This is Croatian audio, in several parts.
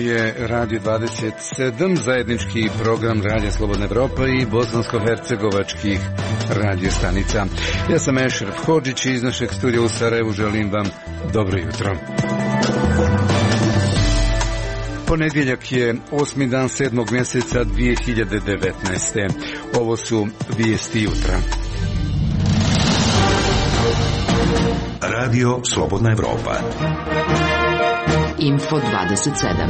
je Radio 27, zajednički program Radija Slobodna Evropa i bosansko-hercegovačkih radiostanica. Ja sam Ešref Hodžić i iz našeg studija u Sarajevu želim vam dobro jutro. Ponedjeljak je 8. dan 7. mjeseca 2019. Ovo su vijesti jutra. Radio Slobodna Evropa. Info 27.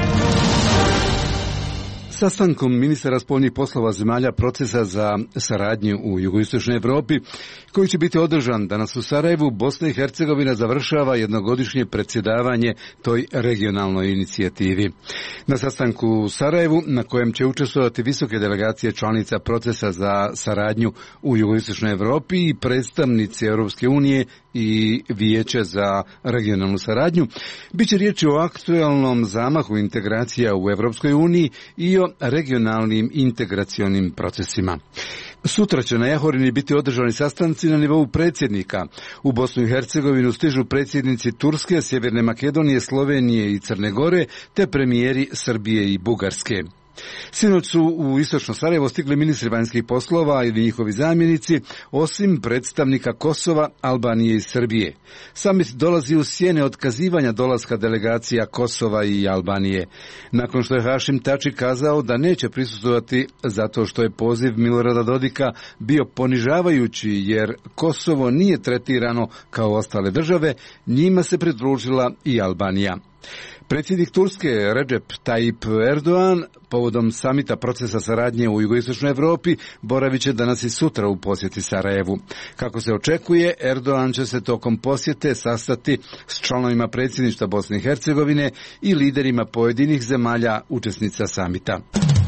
Sastankom ministara spoljnih poslova zemalja procesa za saradnju u jugoistočnoj Evropi, koji će biti održan danas u Sarajevu, Bosna i Hercegovina završava jednogodišnje predsjedavanje toj regionalnoj inicijativi. Na sastanku u Sarajevu, na kojem će učestvovati visoke delegacije članica procesa za saradnju u jugoistočnoj Evropi i predstavnici Europske unije i Vijeće za regionalnu saradnju, bit će riječ o aktualnom zamahu integracija u Europskoj uniji i o regionalnim integracionim procesima. Sutra će na Jahorini biti održani sastanci na nivou predsjednika. U Bosnu i Hercegovinu stižu predsjednici Turske, Sjeverne Makedonije, Slovenije i Crne Gore, te premijeri Srbije i Bugarske. Sinoć su u istočno Sarajevo stigli ministri vanjskih poslova ili njihovi zamjenici, osim predstavnika Kosova, Albanije i Srbije. Samit dolazi u sjene otkazivanja dolaska delegacija Kosova i Albanije. Nakon što je Hašim Tači kazao da neće prisustvovati zato što je poziv Milorada Dodika bio ponižavajući jer Kosovo nije tretirano kao ostale države, njima se pridružila i Albanija. Predsjednik Turske Recep Tayyip Erdogan povodom samita procesa saradnje u jugoistočnoj Evropi boravit će danas i sutra u posjeti Sarajevu. Kako se očekuje, Erdogan će se tokom posjete sastati s članovima predsjedništva Bosne i Hercegovine i liderima pojedinih zemalja učesnica samita.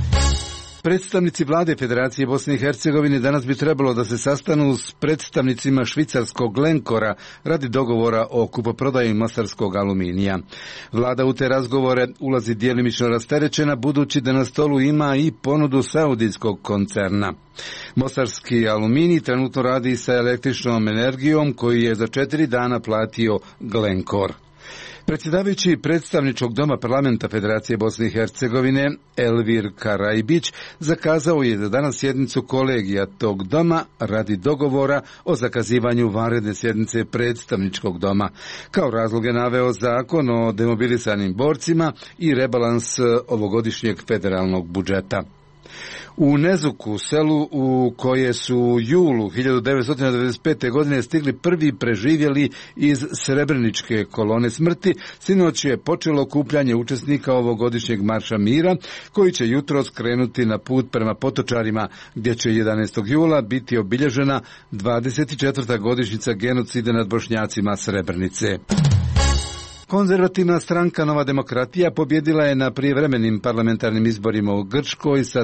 Predstavnici vlade Federacije Bosne i Hercegovine danas bi trebalo da se sastanu s predstavnicima švicarskog Glencora radi dogovora o kupoprodaji mostarskog aluminija. Vlada u te razgovore ulazi djelimično rasterećena budući da na stolu ima i ponudu saudijskog koncerna. Mostarski aluminij trenutno radi sa električnom energijom koju je za 4 dana platio Glencor. Predsjedavajući predstavničkog doma parlamenta Federacije Bosne i Hercegovine Elvir Karajbić zakazao je za danas sjednicu kolegija tog doma radi dogovora o zakazivanju vanredne sjednice predstavničkog doma. Kao razlog je naveo zakon o demobilisanim borcima i rebalans ovogodišnjeg federalnog budžeta. U Nezuku, selu u koje su u julu 1995. godine stigli prvi preživjeli iz Srebreničke kolone smrti, sinoć je počelo okupljanje učesnika ovogodišnjeg marša mira, koji će jutros krenuti na put prema Potočarima, gdje će 11. jula biti obilježena 24. godišnjica genocida nad Bošnjacima Srebrenice. Konzervativna stranka Nova demokratija pobjedila je na prijevremenim parlamentarnim izborima u Grčkoj sa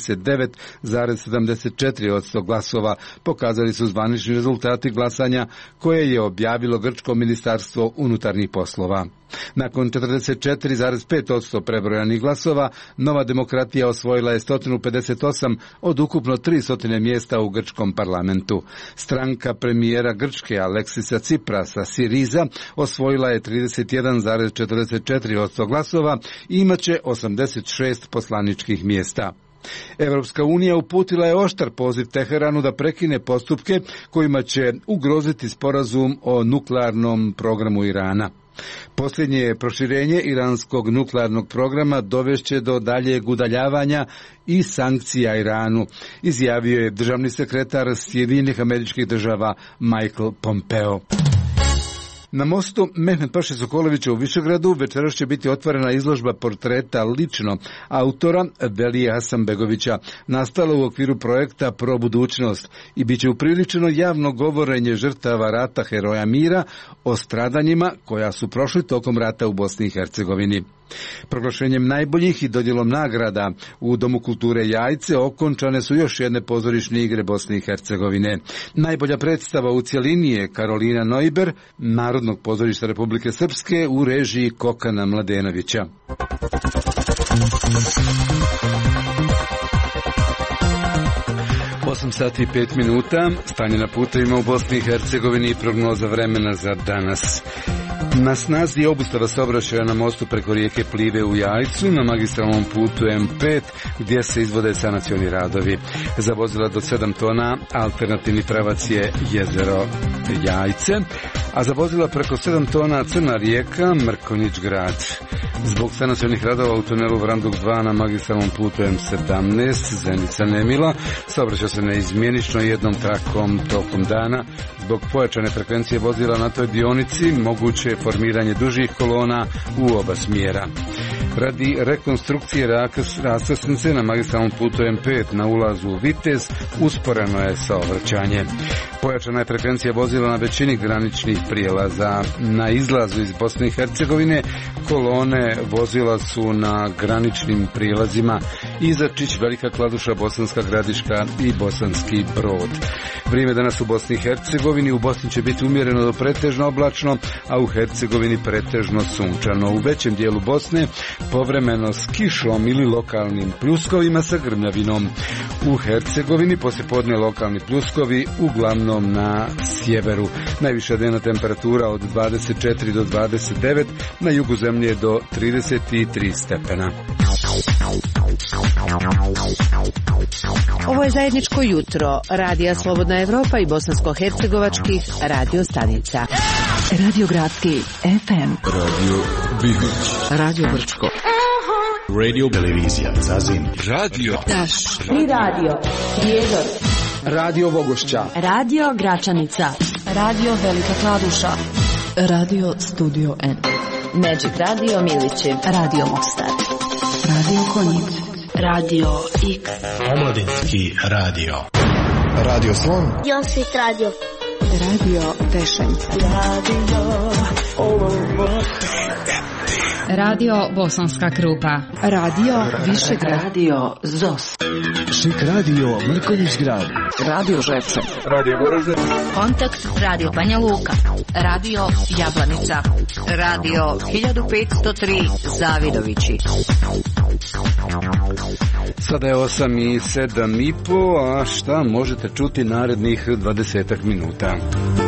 39,74% glasova, pokazali su zvanični rezultati glasanja koje je objavilo Grčko ministarstvo unutarnjih poslova. Nakon 44,5% prebrojanih glasova, Nova demokratija osvojila je 158 od ukupno 300 mjesta u grčkom parlamentu. Stranka premijera Grčke Aleksisa Tsiprasa Siriza osvojila je 31,44% glasova i imaće 86 poslaničkih mjesta. Europska unija uputila je oštar poziv Teheranu da prekine postupke kojima će ugroziti sporazum o nuklearnom programu Irana. Posljednje proširenje iranskog nuklearnog programa dovešće do daljeg udaljavanja i sankcija Iranu, izjavio je državni sekretar Sjedinjenih Američkih Država Michael Pompeo. Na mostu Mehmet Paše Sokolovića u Višegradu večeras će biti otvorena izložba portreta lično autora Velije Hasanbegovića, nastala u okviru projekta Pro budućnost i bit će upriličeno javno govorenje žrtava rata Heroja mira o stradanjima koja su prošli tokom rata u Bosni i Hercegovini. Proglašenjem najboljih i dodjelom nagrada u Domu kulture Jajce okončane su još jedne pozorišne igre Bosne i Hercegovine. Najbolja predstava u cjelini je Karolina Neuber, Narodnog pozorišta Republike Srpske u režiji Kokana Mladenovića. 8 sati i 5 minuta, stanje na putevima u Bosni i Hercegovini i prognoza vremena za danas. Na snazi je obustava saobraćaja na mostu preko rijeke Plive u Jajcu na magistralnom putu M5 gdje se izvode sanacioni radovi. Za vozila do 7 tona alternativni pravac je Jezero Jajce, a za vozila preko 7 tona Crna rijeka Mrkonjić grad. Zbog sanacionih radova u tunelu Vranduk 2 na magistralnom putu M17 Zenica Nemila saobraća se neizmjenično jednom trakom tokom dana. Zbog pojačane frekvencije vozila na toj dionici moguće je formiranje dužih kolona u oba smjera. Radi rekonstrukcije raskrsnice na magistralnom putu M5 na ulazu u Vitez usporeno je saobraćanje. Pojačana je frekvencija vozila na većini graničnih prijelaza. Na izlazu iz Bosne i Hercegovine kolone vozila su na graničnim prijelazima Izačić, Velika Kladuša, Bosanska Gradiška i Bosanski Brod. Vrijeme danas u Bosni i Hercegovini. U Bosni će biti umjereno do pretežno oblačno, a u Hercegovini pretežno sunčano. U većem dijelu Bosne povremeno s kišom ili lokalnim pljuskovima sa grmljavinom. U Hercegovini poslijepodne lokalni pljuskovi uglavnom na sjeveru. Najviša dnevna temperatura od 24 do 29, na jugu zemlje do 33 stepena. Ovo je zajedničko jutro Radija Slobodna Evropa i bosansko-hercegovačkih radio stanica. Radio Gradski FM, Radio Bihać, Radio Brčko, Radio Televizija Zazin, Radio Daš, Tri radio, Prijedor, Radio Vogošća, Radio Gračanica, Radio Velika Kladuša, Radio Studio N, Magic Radio Milići, Radio Mostar, Radio Konjic, Radio X, Omladinski radio, Radio Slon, Josvit radio, Radio Tešenca, Radio Bosanska Krupa, Radio Višegrad, Radio Zos, Šik Radio Mrkonjić grad, Radio Žepče, Radio Goražde, Kontakt Radio Banja Luka, Radio Jablanica, Radio 1503 Zavidovići. Sada je 8:07, a šta možete čuti narednih 20 minuta?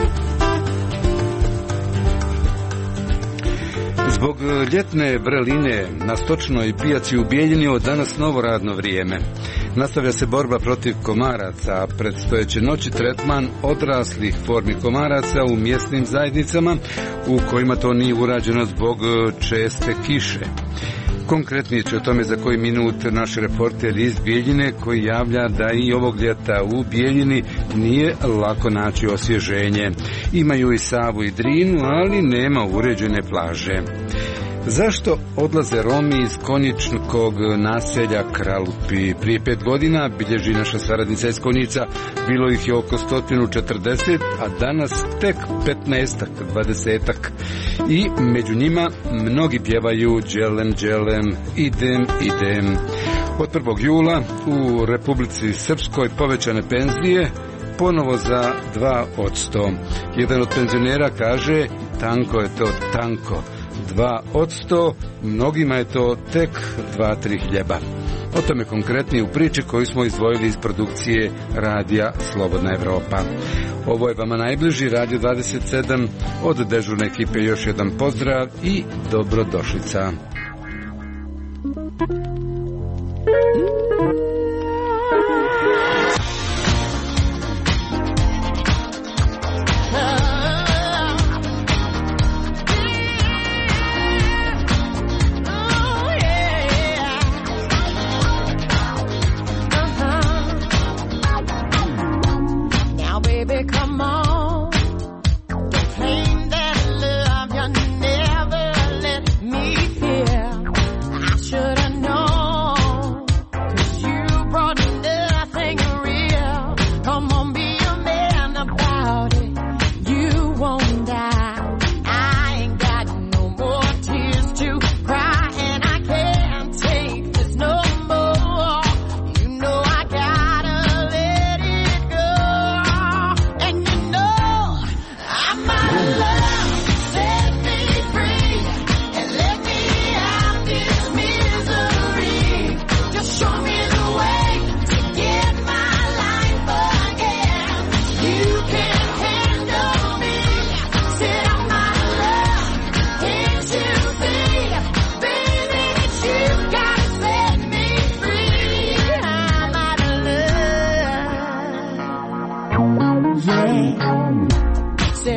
Zbog ljetne vreline na stočnoj pijaci u Bijeljini od danas novo radno vrijeme. Nastavlja se borba protiv komaraca, predstojeće noći tretman odraslih formi komaraca u mjesnim zajednicama u kojima to nije urađeno zbog česte kiše. Konkretnije će o tome za koji minut naš reporter iz Bijeljine koji javlja da i ovog ljeta u Bijeljini nije lako naći osvježenje. Imaju i Savu i Drinu, ali nema uređene plaže. Zašto odlaze Romi iz konjičkog naselja Kralupi? Prije 5 godina, bilježi naša saradnica iz Konjica, bilo ih je oko 140, a danas tek 15-ak, 20-ak. I među njima mnogi pjevaju Đelem, Đelem, idem, idem. Od 1. jula u Republici Srpskoj povećane penzije ponovo za 2%. Jedan od penzionera kaže, tanko je to, tanko. 2%, mnogima je to tek 2-3 hljeba. O tome konkretnije u priči koju smo izdvojili iz produkcije Radija Slobodna Evropa. Ovo je vama najbliži Radio 27, od dežurne ekipe još jedan pozdrav i dobrodošlica.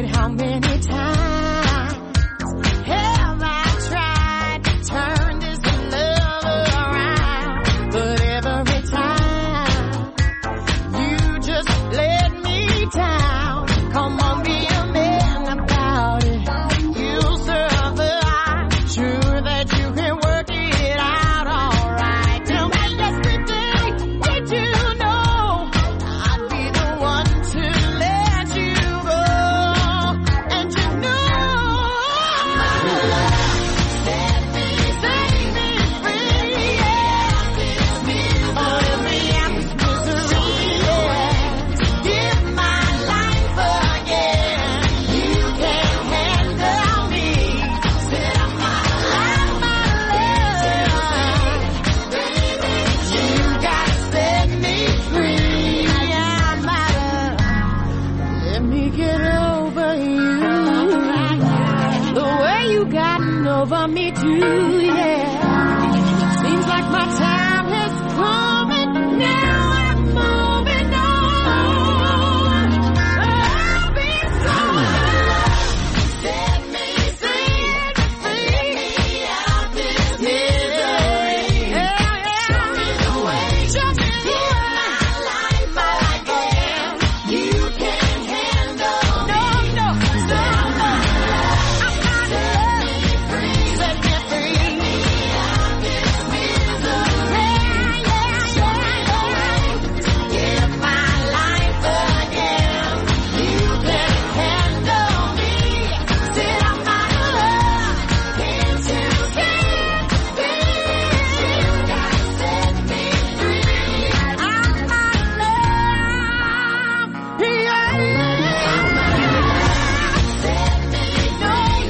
it, how many times have I tried to turn this love around? But every time you just let me down. Come on, be a man about it. You'll survive. Sure that you can work it out all right. Tell me yesterday, did you know I'd be the one to let you go? And you know set me free, yeah. Oh, let me out this misery, yeah. Give my life again. You can't handle me. Set my life, my love. You gotta set me free. Yeah, my love. Let me get over you. The way you gotten over me too, yeah. Seems like my time has come and now I'm moving on. I'll be so set me free out this misery. Show me the way. Show me the life again. You can't handle no. I'm not set me free out this misery. Give my life again. You can't handle me. Sit on my love. Can't you see? You gotta set me free. I'm my love. Yeah. Set me free.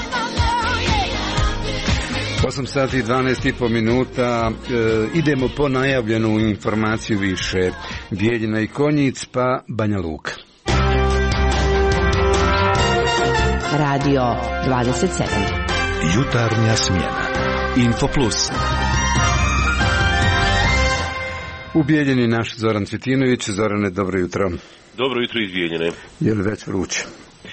No. 8 sati i 12,5 minuta. Idemo po najavljenu informaciju više. Bijeljina i Konjic, pa Banja Luka. Radio 27. Jutarnja smjena. Info Plus. U Bijeljini naš Zoran Cvjetinović. Zorane, dobro jutro. Dobro jutro iz Bijeljine. Je li već vruće?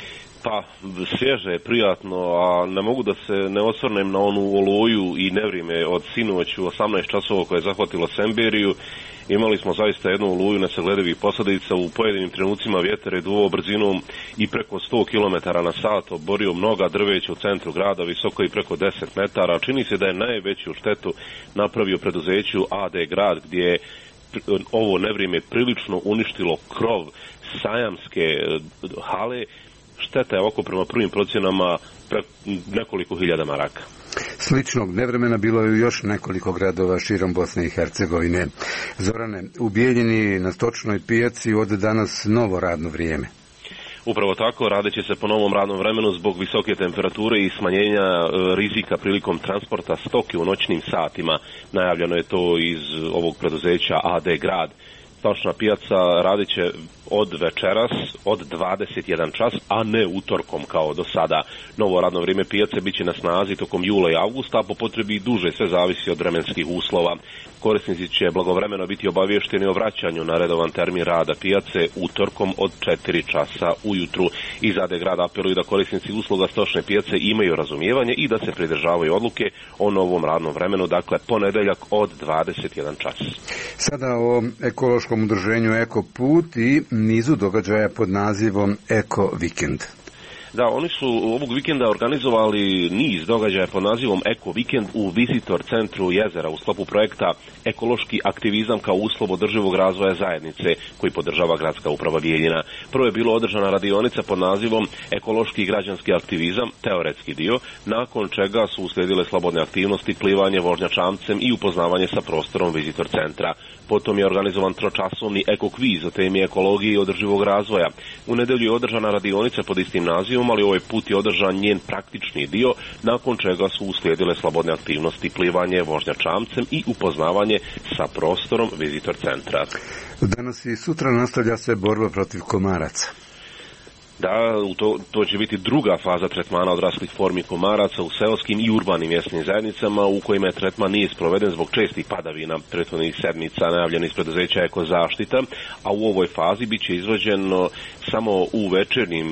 Pa, svježe je, prijatno, a ne mogu da se ne osvrnem na onu oluju i nevrijeme od sinoć u 18 časova koje je zahvatilo Semberiju. Imali smo zaista jednu oluju nesagledivih posljedica. U pojedinim trenucima vjetar je duvao brzinom i preko 100 km na sat, oborio mnoga drveća u centru grada, visoko i preko 10 metara. Čini se da je najveću štetu napravio preduzeću AD Grad, gdje je ovo nevrijeme prilično uništilo krov sajamske hale. Šteta je oko prema prvim procjenama nekoliko hiljada maraka. Sličnog nevremena bilo je u još nekoliko gradova širom Bosne i Hercegovine. Zorane, u Bijeljini na stočnoj pijaci od danas novo radno vrijeme. Upravo tako, radit će se po novom radnom vremenu zbog visoke temperature i smanjenja rizika prilikom transporta stoke u noćnim satima. Najavljeno je to iz ovog preduzeća AD Grad. Stočna pijaca radit će od večeras, od 21 čas, a ne utorkom kao do sada. Novo radno vrijeme pijace bit će na snazi tokom jula i avgusta, a po potrebi i duže, sve zavisi od vremenskih uslova. Korisnici će blagovremeno biti obavješteni o vraćanju na redovan termin rada pijace utorkom od 4 časa ujutru. Iz AD Grada apeluju da korisnici usluga stočne pijace imaju razumijevanje i da se pridržavaju odluke o novom radnom vremenu, dakle ponedeljak od 21 čas. Sada o ekološkom udruženju Eko Put i nizu događaja pod nazivom Eko Vikend. Da, oni su ovog vikenda organizovali niz događaja pod nazivom Eko Vikend u Visitor centru Jezera u sklopu projekta Ekološki aktivizam kao uslov održivog razvoja zajednice koji podržava gradska uprava Bijeljina. Prvo je bilo održana radionica pod nazivom Ekološki građanski aktivizam, teoretski dio, nakon čega su uslijedile slobodne aktivnosti, plivanje, vožnja čamcem i upoznavanje sa prostorom Visitor centra. Potom je organizovan tročasovni ekokviz o temi ekologije i održivog razvoja. U nedjelju je održana radionica pod istim nazivom, ali ovaj put je održan njen praktični dio, nakon čega su uslijedile slobodne aktivnosti, plivanje, vožnja čamcem i upoznavanje sa prostorom Visitor centra. Danas i sutra nastavlja se borba protiv komaraca. Da, to će biti druga faza tretmana odraslih formi komaraca u seoskim i urbanim mjesnim zajednicama u kojima je tretman nije sproveden zbog čestih padavina prethodnih sedmica najavljenih iz preduzeća Eko Zaštita, a u ovoj fazi bit će izvođeno samo u večernjim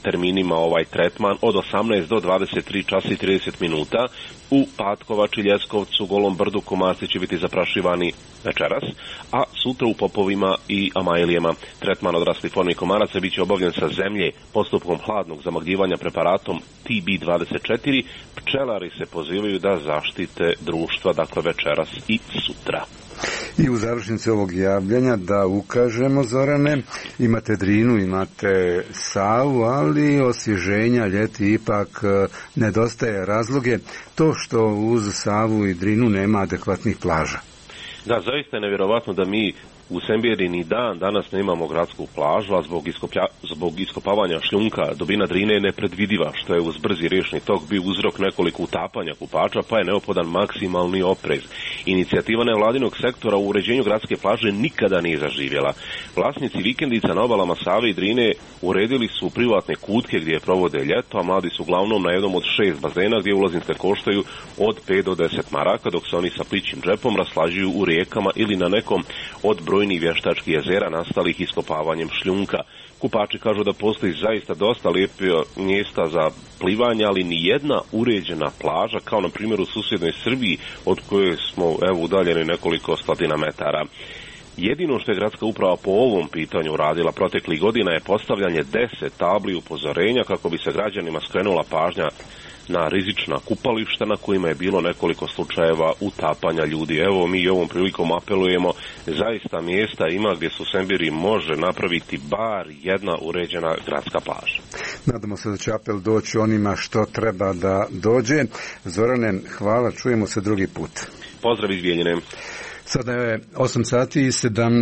terminima ovaj tretman od 18 do 23 časa i 30 minuta. U Patkovači, Ljeskovcu, Golom brdu komarci će biti zaprašivani večeras, a sutra u Popovima i Amajlijama. Tretman odraslih formi komaraca bit će obavljen sa zemlje postupkom hladnog zamagljivanja preparatom TB24. Pčelari se pozivaju da zaštite društva, dakle večeras i sutra. I u završnici ovog javljanja da ukažemo, Zorane, imate Drinu, imate Savu, ali osvježenja ljeti ipak nedostaje. Razloge to što uz Savu i Drinu nema adekvatnih plaža. Da, zaista je nevjerovatno da mi u Sembiri ni dan danas nemamo gradsku plažu, a zbog iskopavanja šljunka dubina Drine je nepredvidiva, što je uz brzi riječni tok bio uzrok nekoliko utapanja kupača, pa je neophodan maksimalni oprez. Inicijativa nevladinog sektora u uređenju gradske plaže nikada nije zaživjela. Vlasnici vikendica na obalama Save i Drine uredili su privatne kutke gdje provode ljeto, a mladi su uglavnom na jednom od 6 bazena gdje ulaznice koštaju od 5 do 10 maraka, dok se oni sa plićim džepom raslađuju u rijekama ili na nekom od brojnih vještačkih jezera nastalih iskopavanjem šljunka. Kupači kažu da postoji zaista dosta lijepe mjesta za plivanje, ali ni jedna uređena plaža, kao na primjer u susjednoj Srbiji, od koje smo udaljeni nekoliko stotina metara. Jedino što je gradska uprava po ovom pitanju uradila proteklih godina je postavljanje 10 tabli upozorenja kako bi se građanima skrenula pažnja na rizična kupališta na kojima je bilo nekoliko slučajeva utapanja ljudi. Evo, mi ovom prilikom apelujemo, zaista mjesta ima gdje se u Sembiri može napraviti bar jedna uređena gradska plaža. Nadamo se da će apel doći onima što treba da dođe. Zorane, hvala, čujemo se drugi put. Pozdrav iz Bijeljine. Sada je 8 sati i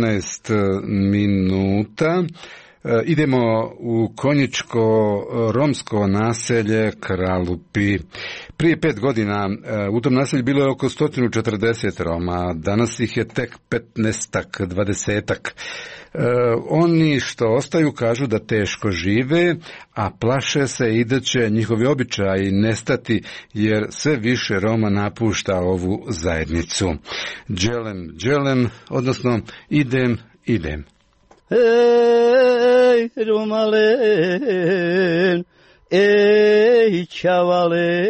17 minuta. Idemo u konjičko-romsko naselje Kralupi. Prije 5 godina u tom naselju bilo je oko 140 Roma, danas ih je tek 15-ak, 20-ak. Oni što ostaju kažu da teško žive, a plaše se i da će njihovi običaji nestati jer sve više Roma napušta ovu zajednicu. Dželem, odnosno idem. Ej, Romalen, ej, čavale.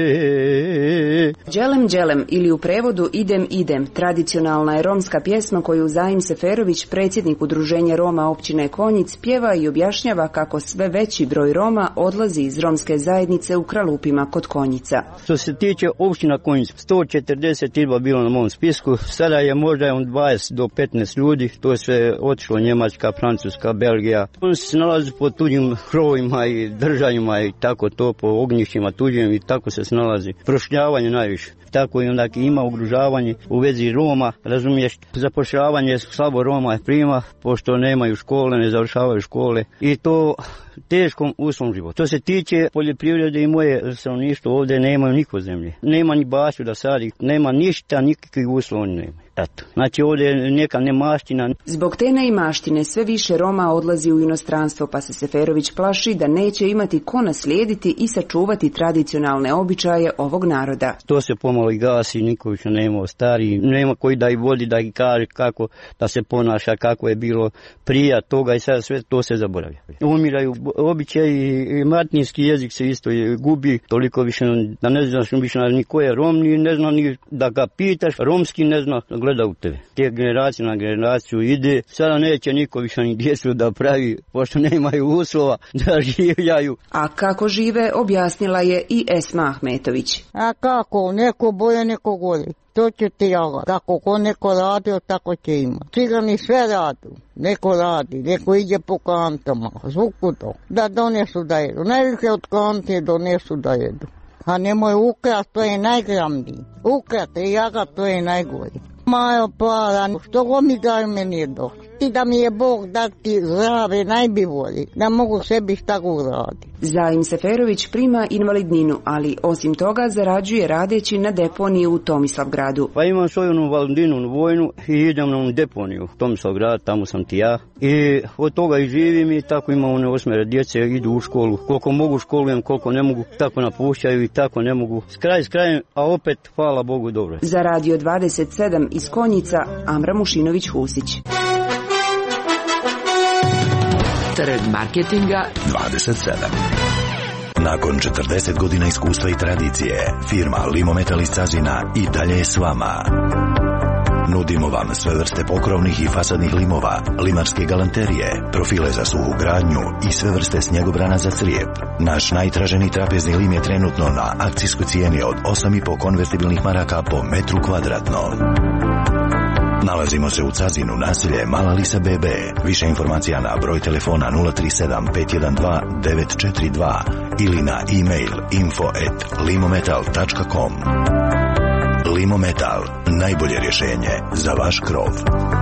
Dželem ili u prevodu idem, tradicionalna je romska pjesma koju Zaim Seferović, predsjednik udruženja Roma općine Konjic, pjeva i objašnjava kako sve veći broj Roma odlazi iz romske zajednice u Kralupima kod Konjica. Što se tiče općina Konjic, 140 izba bilo na mom spisku, sada je možda 20 do 15 ljudi, to je sve otišlo Njemačka, Francuska, Belgija. Oni se nalazi po tuđim krovima i držanjima i tako to, po ognjištima tuđim i tako se nalazi. Prošljavanje najviše. Tako i onda ima ugrožavanje u vezi Roma, razumiješ, zapošljavanje slabo Roma je prima, pošto nemaju škole, ne završavaju škole i to teškom uslovom životu. To se tiče poljoprivrede i moje stanovništvo, ovdje nemaju niko zemlje. Nema ni bašu da sadi, nema ništa, nikakvih uslova nema. Eto. Znači ovdje je neka nemaština. Zbog te neimaštine sve više Roma odlazi u inostranstvo, pa se Seferović plaši da neće imati ko naslijediti i sačuvati tradicionalne običaje ovog naroda. To se pomalo i gasi, niko više nema stari, nema koji da ih vodi, da ih kaže kako da se ponaša, kako je bilo prije toga i sad sve to se zaboravlja. Umiraju običaji i materinski jezik se isto gubi, toliko više da ne znaš više ni ko je Rom, ni ne zna ni da ga pitaš, romski ne zna, gleda u tebe. Te generacije na generaciju ide, sada neće niko više ni djecu da pravi, pošto nemaju uslova da življaju. A kako žive, objasnila je i Esma Ahmetović. A kako, neko boje, neko gori. To ću ti java. Kako ko neko radio, tako će imati. Cigani sve radu. Neko radi, neko ide po kantama, zvuku to. Da donesu da jedu. Najviše od kante donesu da jedu. A nemoj ukrat, to je najgramniji. Ukrat i jaga, to je najgori. Malo para, što go mi daj meni je došlo. I da mi je Bog dati zdrave najbi voli, da mogu sebi šta go uradi. Zaim Seferović prima invalidninu, ali osim toga zarađuje radeći na deponiji u Tomislavgradu. Pa imam svoju invalidninu vojnu i idem na deponiju u Tomislavgrad, tamo sam ti ja. I od toga i živim i tako imam 8 djece, idu u školu. Koliko mogu školujem, koliko ne mogu, tako napušćaju i tako ne mogu. S krajem, a opet, hvala Bogu, dobro. Za Radio 27 iz Konjica, Amra Mušinović-Husić. Trg marketinga 27. Nakon 40 godina iskustva i tradicije, firma Limometal iz Cazina i dalje je s vama. Nudimo vam sve vrste pokrovnih i fasadnih limova, limarske galanterije, profile za suhu gradnju i sve vrste snjegobrana za crijep. Naš najtraženiji trapezni lim je trenutno na akcijskoj cijeni od 8,5 konvertibilnih maraka po metru kvadratnom. Nalazimo se u Cazinu, naselje Mala Lisa BB. Više informacija na broj telefona 037 512 942 ili na e-mail info@limometal.com. Limometal, najbolje rješenje za vaš krov.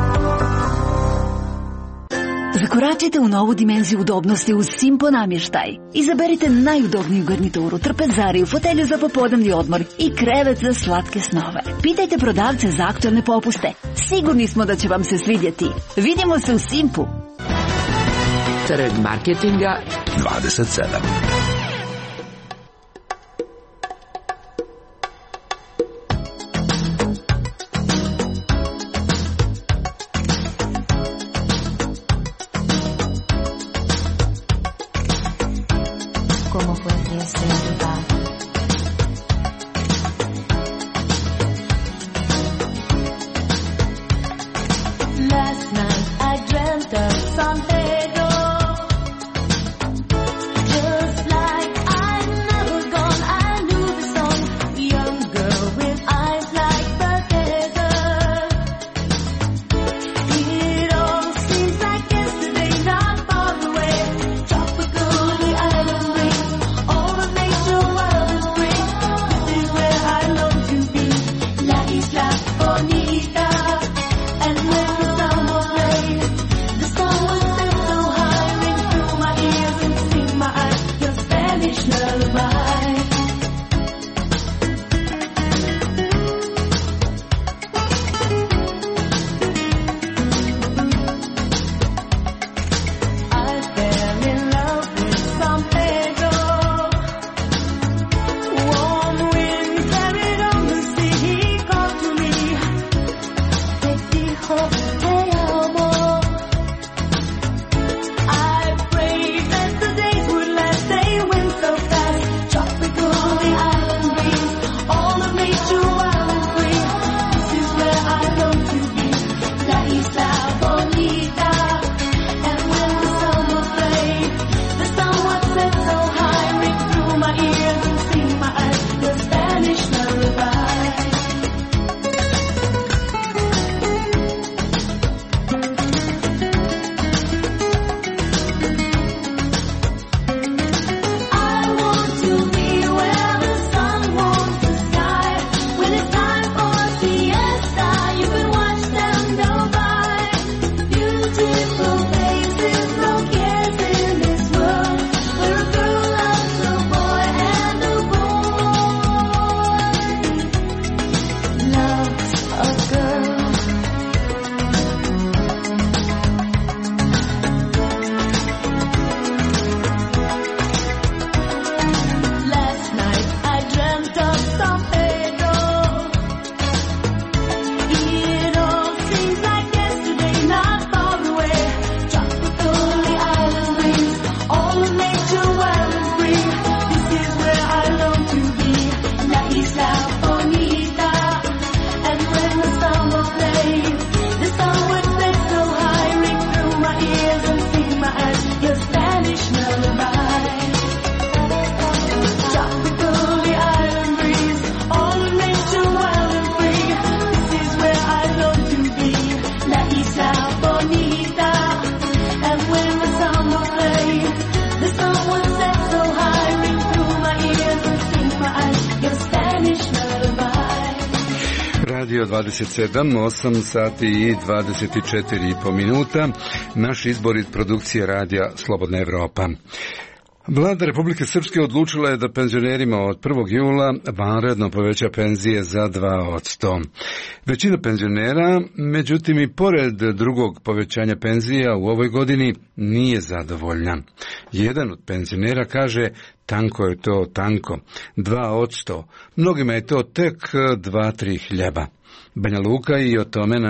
Zakoračite u novu dimenziju udobnosti uz Simpo namještaj. Izaberite najudobniju garnituru, trpezariju, fotelju za popodnevni odmor i krevet za slatke snove. Pitajte prodavce za aktualne popuste. Sigurni smo da će vam se svidjeti. Vidimo se u Simpu. Trg marketinga 27. Last night I dreamt of San Pedro, just like I'd never gone. I knew the song, young girl with eyes like the desert. It all seems like yesterday, not far away. Tropical, the island breeze, all the nature wild and free. This is where I long to be, La Isla Bonita. And when the summer played, the song was set so high, ring through my ears and sing my eyes, your Spanish lullaby. I fell in love with San Pedro. Warm wind carried on the sea, he called to me. Te dijo te amo. I prayed that the days would last, they went so fast. Tropical, the island breeze, all of nature wild and free. This is where I long to be, La Isla Bonita. And when the summer played, the sun was set so high, ring through my ears and sing my eyes, the Spanish lullaby. I want to be where the sun warms the sky. When it's time for siesta, you can watch them go by. Beautiful faces, no cares in this world. Where a girl loves a boy and a boy loves a girl. Last night I dreamt of San Pedro. It all seems like yesterday, not far away. Tropical, the island breeze, all of nature wild and free. This is where I long to be, La Isla Bonita. And when the summer plays, the sun would set so high, ring through my ears and sing my eyes, your Spanish lullaby. Tropical, the island breeze, all of nature wild and free. This is where I long to be, La Isla Bonita. And when the summer plays, the sun would set so high, ring through my ears and sing my eyes, your Spanish lullaby. Radio 27, 8 sati i 24,5 minuta. Naš izbor iz produkcije radija Slobodna Evropa. Vlada Republike Srpske odlučila je da penzionerima od 1. jula vanredno poveća penzije za 2%. Većina penzionera, međutim i pored drugog povećanja penzija u ovoj godini, nije zadovoljna. Jedan od penzionera kaže: tanko je to, tanko, 2%. Mnogima je to tek 2-3 hljeba. Banja Luka i o tome naš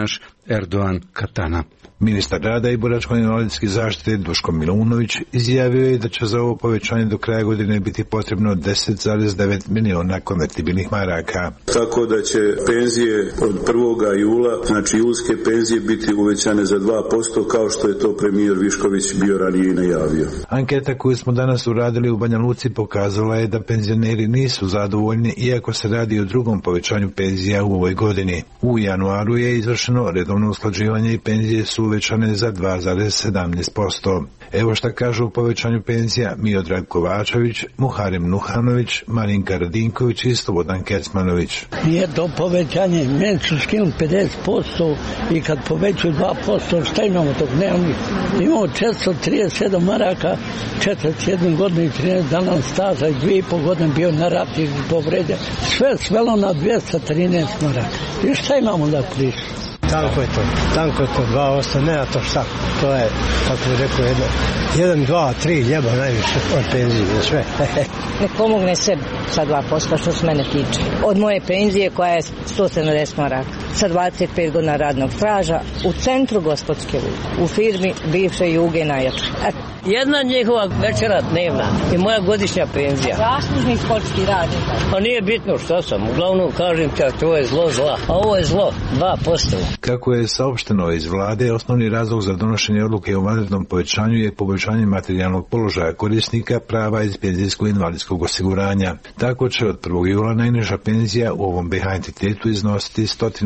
Erdogan Katana. Ministar rada i boračko-invalidske zaštite Duško Milunović izjavio je da će za ovo povećanje do kraja godine biti potrebno 10,9 miliona konvertibilnih maraka. Tako da će penzije od 1. jula, znači julske penzije, biti uvećane za 2%, kao što je to premijer Višković bio ranije i najavio. Anketa koju smo danas uradili u Banja Luci pokazala je da penzioneri nisu zadovoljni, iako se radi o drugom povećanju penzija u ovoj godini. U januaru je izvršeno redovno usklađivanje i penzije su uvećane za 2,17%. Evo šta kažu o povećanju penzija Miodrag Kovačević, Muharem Nuhanović, Marinka Radinković i Slobodan Kecmanović. Nije to povećanje, meni su skinuli 50% i kad povećuju 2%, šta imamo tog? Imamo 437 maraka, 41 godinu i 13 dana staža i 2,5 godine bio na ratu i povređen. Sve svelo na 213 maraka. I šta imamo da prišu? Tanko je to, 2%, nema to šta, to je, kako bih rekao, 1, 2, 3 ljeba najviše od penzije, sve. Nek pomogne sebi sa 2%, što se mene tiče. Od moje penzije koja je 170 maraka, sa 25 godina radnog staža, u centru Gospodske ulice, u firmi bivše Juge najjače. Jedna njihova večera dnevna je moja godišnja penzija. Zaslužni sportski radnik. Pa nije bitno što sam, uglavnom kažem ti, to je zlo zla, a ovo je zlo, 2%. Kako je saopšteno iz vlade, osnovni razlog za donošenje odluke o vanrednom povećanju je poboljšanje materijalnog položaja korisnika prava iz penzijsko-invalidskog osiguranja. Tako će od 1. jula najniža penzija u ovom BH entitetu iznositi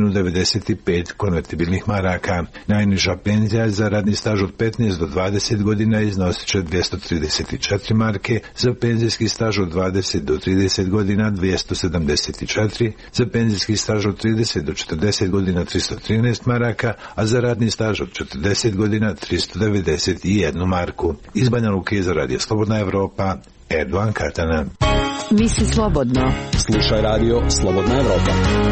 195 konvertibilnih maraka. Najniža penzija za radni staž od 15 do 20 godina iznosit će 234 marke, za penzijski staž od 20 do 30 godina 274, za penzijski staž od 30 do 40 godina 313 maraka, a za radni staž od 40 godina 391 marku. Iz Banja Luke za Radio Slobodna Evropa, Erdogan Katana. Misli slobodno. Slušaj Radio Slobodna Evropa.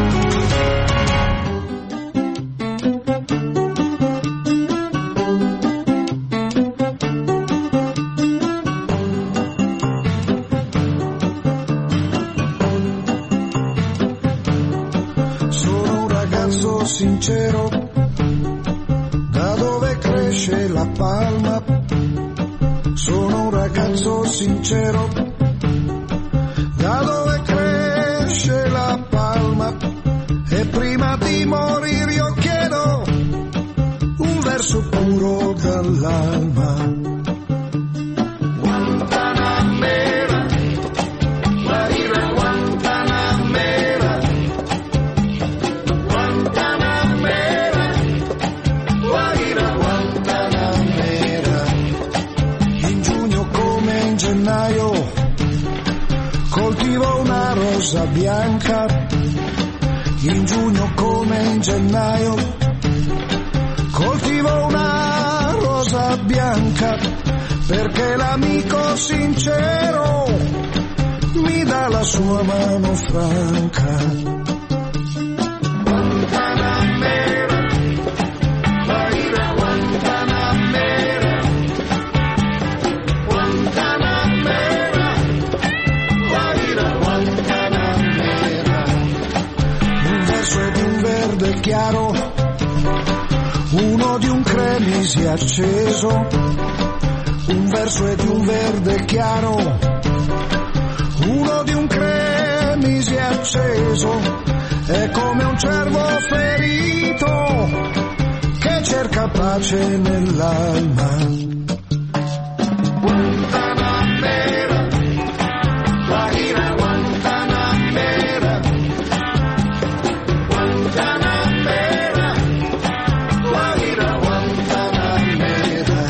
Sincero, da dove cresce la palma, sono un ragazzo sincero, da dove cresce la palma, e prima di morire io chiedo un verso puro dall'alma. Guantanamera, Guarira Guantanamera, Guantanamera, Guarira Guantanamera. In giugno come in gennaio coltivo una rosa bianca, in giugno come in gennaio coltivo una rosa bianca, perché l'amico sincero mi dà la sua mano franca. Guantanamera, Guarira Guantanamera, Guantanamera, Guarira Guantanamera. Un verso è di un verde chiaro, uno di un cremisi acceso, un verso è di un verde chiaro, uno di un cremisi acceso, è come un cervo ferito che cerca pace nell'alma. Guantanamera, Guarira Guantanamera, Guantanamera, Guarira Guantanamera.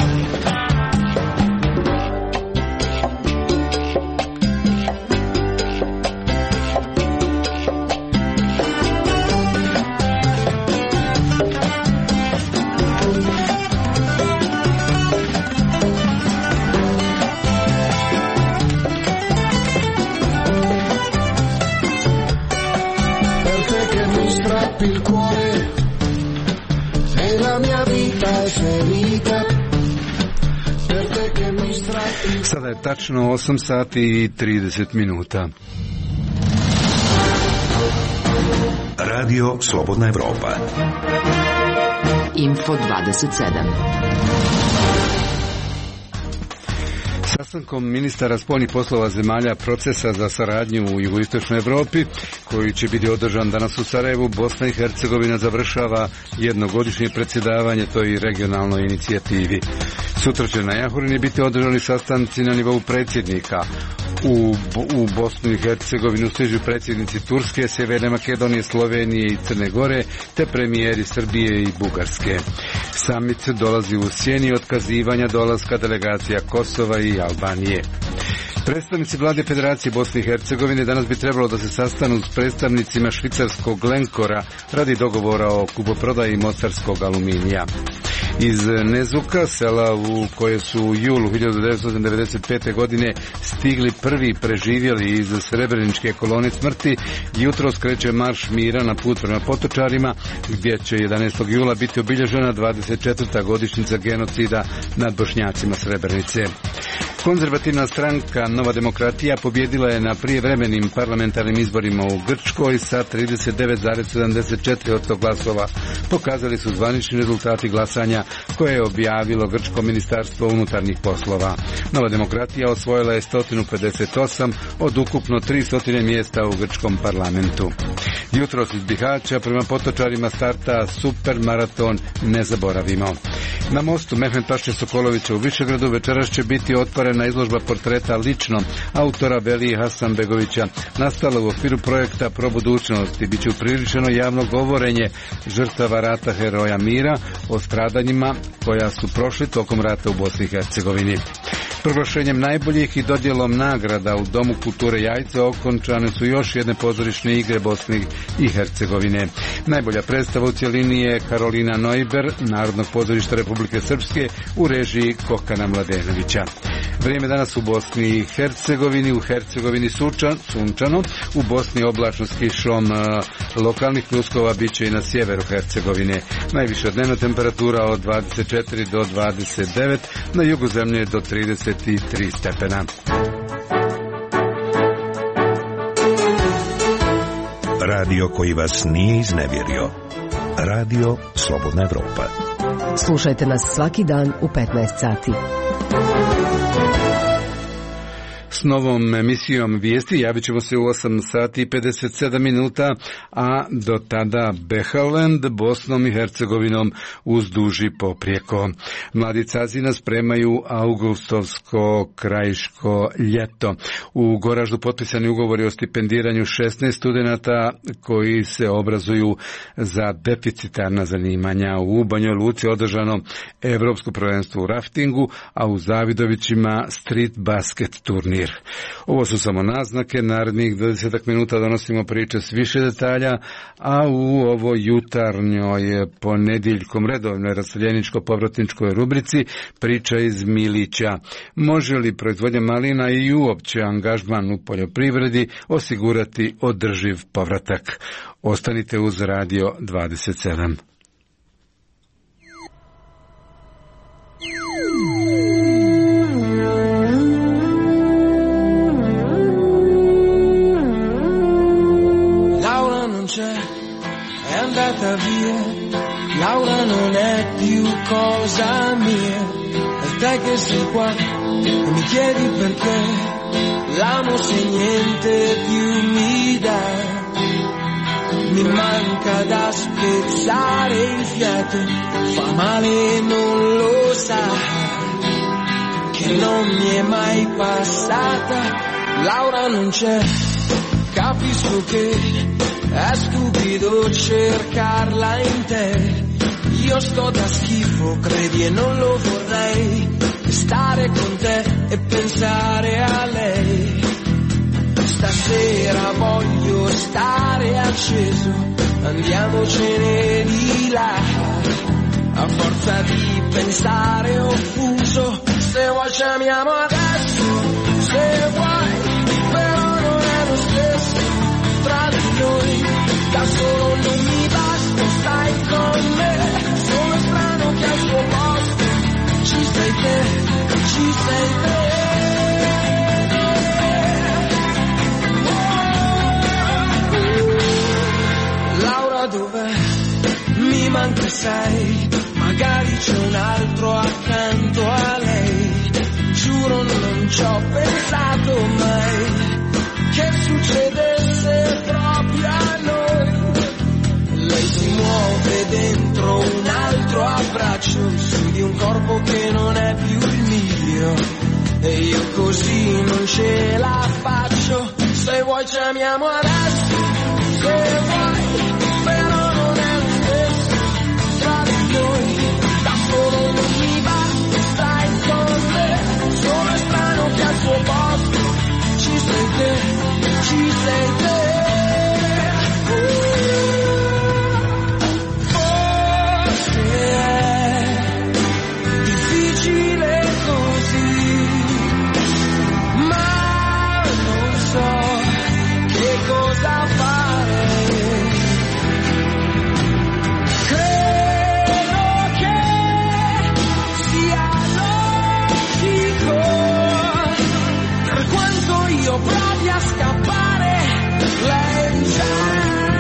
Il cuore e la mia vita è ferita, per te che mi strappi. Sada je tačno 8 sati i 30 minuta. Radio Slobodna Evropa. Info 27. Sastankom ministara spoljnih poslova zemalja procesa za saradnju u jugoistočnoj Evropi, koji će biti održan danas u Sarajevu, Bosna i Hercegovina završava jednogodišnje predsjedavanje toj regionalnoj inicijativi. Sutra će na Jahorini biti održani sastanci na nivou predsjednika. U Bosnu i Hercegovinu stižu predsjednici Turske, Sjeverne Makedonije, Slovenije i Crne Gore, te premijeri Srbije i Bugarske. Summit dolazi u sjeni otkazivanja dolaska delegacija Kosova i Albanije. Predstavnici vlade Federacije Bosne i Hercegovine danas bi trebalo da se sastanu s predstavnicima švicarskog Glencora radi dogovora o kupoprodaji mostarskog aluminija. Iz Nezuka, sela u koje su u julu 1995. godine stigli prvi preživjeli iz srebreničke kolone smrti, jutro skreće marš mira na put prema Potočarima, gdje će 11. jula biti obilježena 24. godišnjica genocida nad Bošnjacima Srebrenice. Konzervativna stranka Nova demokratija pobjedila je na prijevremenim parlamentarnim izborima u Grčkoj sa 39,74% glasova. Pokazali su zvanični rezultati glasanja koje je objavilo Grčko ministarstvo unutarnjih poslova. Nova demokratija osvojila je 158 od ukupno 300 mjesta u grčkom parlamentu. Jutros iz Bihaća prema Potočarima starta super maraton Ne zaboravimo. Na mostu Mehmed Paše Sokolovića u Višegradu večeras će biti otvorena izložba portreta lično autora Velije Hasanbegovića, nastala u okviru projekta Pro budućnosti. Biće upriličeno javno govorenje žrtava rata heroja mira o stradanjima koja su prošli tokom rata u Bosni i Hercegovini. Proglašenjem najboljih i dodjelom nagrada u Domu kulture Jajce okončane su još jedne pozorišne igre Bosne i Hercegovine. Najbolja predstava u cjelini je Karolina Neuber, Narodnog pozorišta Republike Srpske u režiji Kokana Mladenovića. Vrijeme danas u Bosni i Hercegovini, u Hercegovini sunčano, u Bosni oblačno s kišom, lokalnih pljuskova bit će i na sjeveru Hercegovine. Najviša dnevna temperatura od 24 do 29, na jugu zemlje do 33 stepena. Radio koji vas nije iznevjerio. Radio Slobodna Evropa. Slušajte nas svaki dan u 15 sati. S novom emisijom vijesti javit ćemo se u 8 sati i 57 minuta, a do tada Behaland, Bosnom i Hercegovinom uz duži poprijeko. Mladi Cazina spremaju augustovsko krajiško ljeto. U Goraždu potpisani ugovori o stipendiranju 16 studenata koji se obrazuju za deficitarna zanimanja. U Banjoj Luci održano Evropsko prvenstvo u raftingu, a u Zavidovićima street basket turnir. Ovo su samo naznake, narednih 20 minuta donosimo priče s više detalja, a u ovoj jutarnjoj ponedjeljkom redovnoj raseljeničko-povratničkoj rubrici priča iz Milića. Može li proizvodnja malina i uopće angažman u poljoprivredi osigurati održiv povratak? Ostanite uz Radio 27. È andata via, Laura non è più cosa mia, è te che sei qua e mi chiedi perché, l'amo se niente più mi dà, mi manca da spezzare il fiato, fa male e non lo sa, che non mi è mai passata, Laura non c'è, capisco che è stupido cercarla in te, io sto da schifo, credi e non lo vorrei, stare con te e pensare a lei, stasera voglio stare acceso, andiamocene di là, a forza di pensare offuso, se vuoi ci amiamo adesso, se vuoi, però non è lo stesso tra di noi, da solo non mi basta, stai con me, sono strano che al suo posto ci sei te, ci sei te. Laura dov'è? Mi manca sei, magari c'è un altro accanto a lei. Giuro non ci ho pensato mai che succedesse proprio a noi. Lei si muove dentro un altro abbraccio su di un corpo che non è più il mio, e io così non ce la faccio. Se vuoi chiamiamo adesso, se vuoi, però non è lo stesso tra di noi. Da solo non mi va, stai con me, sono strano che al tuo posto ci sei te, ci sei te. Forse è difficile così, ma non so che cosa fare. Credo che sia logico, per quanto io provi a scappare, lei c'è.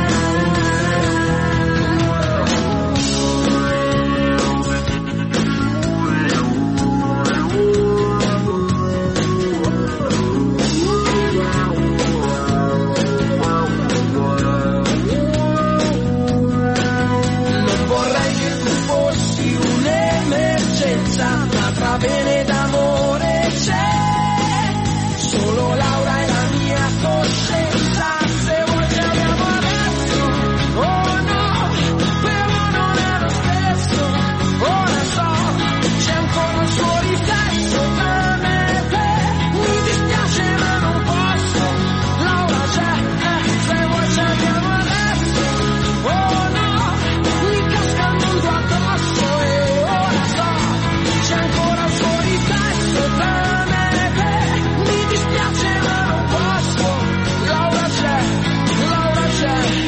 Ma tra bene d'amore c'è solo Laura e la mia coscienza. Se vuoi chiamiamo adesso, oh no, però non è lo stesso. Ora so, c'è ancora un suo riflesso tra me e te. Mi dispiace ma non posso, Laura c'è, se vuoi chiamiamo adesso, oh no, mi casca il mondo addosso. E ora so, c'è ancora il suo riflesso tra me e te. Mi dispiace ma non posso, Laura c'è, Laura c'è.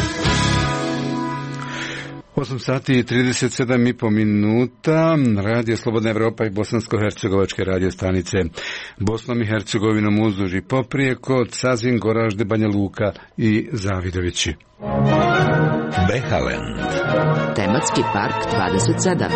8 sati i 37,5 minuta, Radio Slobodna Evropa i bosansko-hercegovačke radio stanice Bosnom i Hercegovinom uzduž i poprijeko, Sazin, Goražde, Banja Luka i Zavidovići. Behaland. Tematski park 27.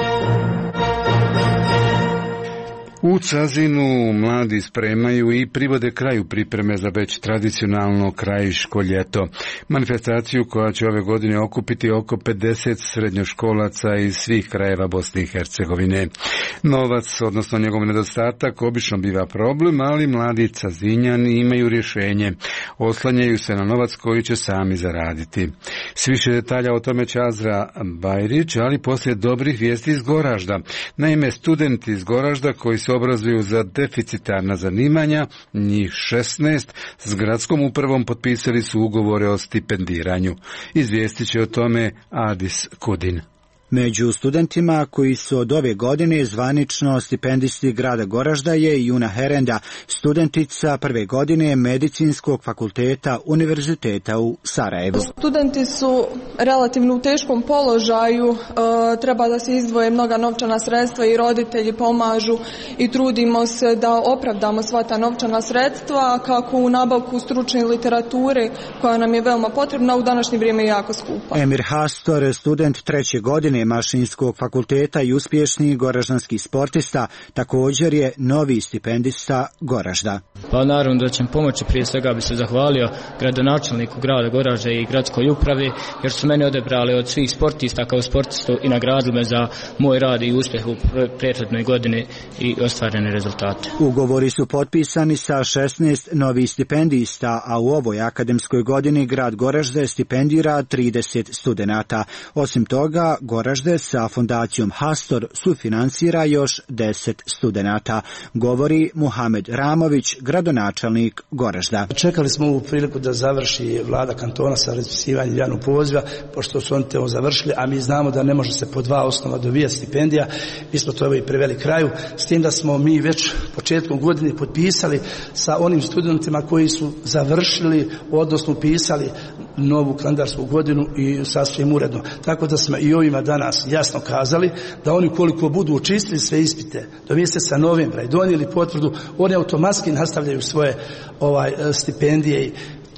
U Cazinu mladi spremaju i privode kraju pripreme za već tradicionalno krajiško ljeto. Manifestaciju koja će ove godine okupiti oko 50 srednjoškolaca iz svih krajeva Bosne i Hercegovine. Novac, odnosno njegov nedostatak, obično biva problem, ali mladi Cazinjani imaju rješenje. Oslanjaju se na novac koji će sami zaraditi. S više detalja o tome će Azra Bajrić, ali poslije dobrih vijesti iz Goražda. Naime, studenti iz Goražda koji se obrazuju za deficitarna zanimanja, njih 16, s gradskom upravom potpisali su ugovore o stipendiranju. Izvijestit će o tome Adis Kudin. Među studentima koji su od ove godine zvanično stipendisti grada Goražda je Juna Herenda, studentica prve godine Medicinskog fakulteta Univerziteta u Sarajevu. Studenti su relativno u teškom položaju, treba da se izdvoje mnoga novčana sredstva i roditelji pomažu i trudimo se da opravdamo sva ta novčana sredstva kako u nabavku stručne literature koja nam je veoma potrebna, u današnje vrijeme jako skupa. Emir Hastor, student treće godine Mašinskog fakulteta i uspješni goraždanski sportista, također je novi stipendista Goražda. Pa naravno da ćem pomoći, prije svega bi se zahvalio gradonačelniku grada Goražda i gradskoj upravi, jer su mene odebrali od svih sportista kao sportistu i nagradili me za moj rad i uspjeh u prethodnoj godini i ostvarene rezultate. Ugovori su potpisani sa 16 novih stipendista, a u ovoj akademskoj godini grad Goražde stipendira 30 studenata. Osim toga, Goražde sa fondacijom Hastor sufinansira još 10 studenata, govori Muhamed Ramović, gradonačelnik Goražda. Čekali smo ovu priliku da završi vlada kantona sa raspisivanjem javnog poziva, pošto su oni to završili, a mi znamo da ne može se po dva osnova dobijati stipendija. Mi smo to i preveli kraju, s tim da smo mi već početkom godine potpisali sa onim studentima koji su završili, odnosno upisali novu kalendarsku godinu i sasvim uredno. Tako da smo i ovima danas jasno kazali da oni koliko budu učistili sve ispite do mjeseca novembra i donijeli potvrdu, oni automatski nastavljaju svoje stipendije.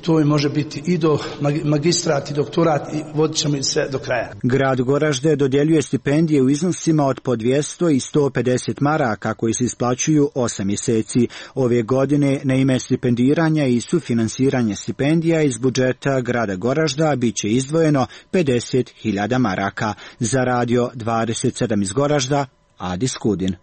to može biti i do magistrat i doktorat i vodit ćemo i sve do kraja. Grad Goražde dodjeljuje stipendije u iznosima od po 200 i 150 maraka koji se isplaćuju 8 mjeseci. Ove godine na ime stipendiranja i sufinansiranja stipendija iz budžeta grada Goražda bit će izdvojeno 50.000 maraka. Za Radio 27 iz Goražda, Adi Skudin.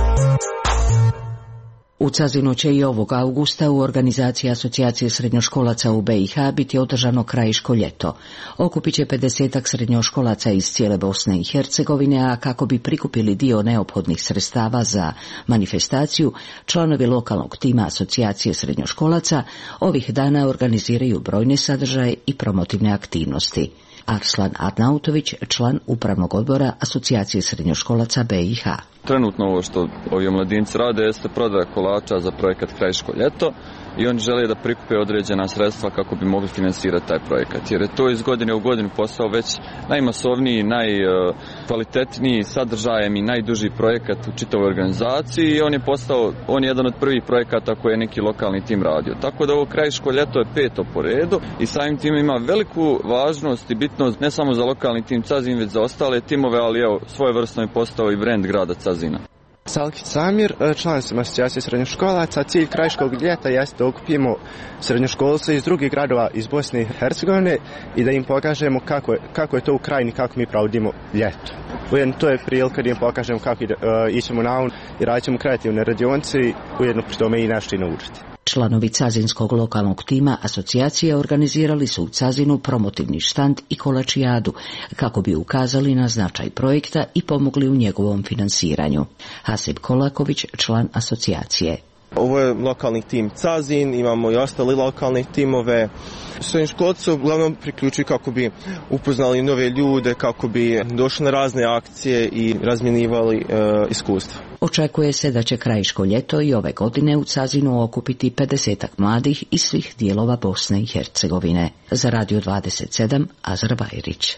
U Cazinu će i ovog augusta u organizaciji Asocijacije srednjoškolaca u BiH biti održano krajiško ljeto. Okupit će 50-ak srednjoškolaca iz cijele Bosne i Hercegovine, a kako bi prikupili dio neophodnih sredstava za manifestaciju, članovi lokalnog tima Asocijacije srednjoškolaca ovih dana organiziraju brojne sadržaje i promotivne aktivnosti. Arslan Arnautović, član upravnog odbora Asocijacije srednjoškolaca BiH. Trenutno ovo što ovi mladinci rade jeste prodaja kolača za projekat Krajiško ljeto i oni žele da prikupe određena sredstva kako bi mogli finansirati taj projekat. Jer je to iz godine u godinu postao već najmasovniji, najkvalitetniji sadržajem i najduži projekat u čitavoj organizaciji i on je jedan od prvih projekata koje je neki lokalni tim radio. Tako da ovo Krajiško ljeto je 5. po redu i samim tim ima veliku važnost i bitnost ne samo za lokalni tim Cazin, već za ostale timove, ali evo, svojevrsno je postao i brend grada Cazina. Salkić Samir, član sam Asocijacije srednjoškolaca. Cilj Krajiškog ljeta jeste da okupimo srednjoškolce iz drugih gradova iz Bosne i Hercegovine i da im pokažemo kako je to u krajini, kako mi provodimo ljeto. Ujedno to je prilika da im pokažemo kako ićemo na un i radit ćemo kreativne radionice i ujedno pri tome i nešto i naučiti. Članovi cazinskog lokalnog tima asocijacije organizirali su u Cazinu promotivni štand i kolačijadu kako bi ukazali na značaj projekta i pomogli u njegovom finansiranju. Hasib Kolaković, član asocijacije. Ovo je lokalni tim Cazin, imamo i ostali lokalne timove. Srednjoškolci se uglavnom priključuju kako bi upoznali nove ljude, kako bi došli na razne akcije i razmjenjivali iskustva. Očekuje se da će Krajiško ljeto i ove godine u Cazinu okupiti 50-ak mladih iz svih dijelova Bosne i Hercegovine. Za Radio 27, Azar Bajrić.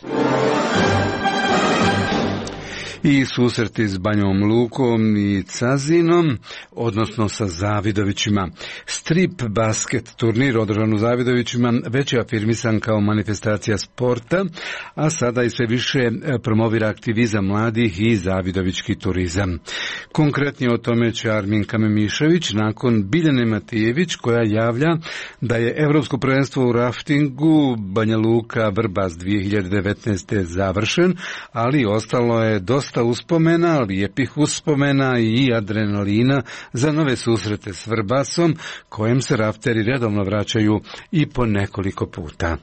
I susreti s Banjom Lukom i Cazinom, odnosno sa Zavidovićima. Strip basket turnir održan u Zavidovićima već je afirmisan kao manifestacija sporta, a sada i sve više promovira aktivizam mladih i zavidovićki turizam. Konkretnije o tome će Armin Kamemišević nakon Biljane Matijević koja javlja da je Evropsko prvenstvo u raftingu Banja Luka Vrbas 2019. završen, ali ostalo je dosta uspomena, lijepih uspomena i adrenalina za nove susrete s Vrbasom, kojem se rafteri redovno vraćaju i po nekoliko puta.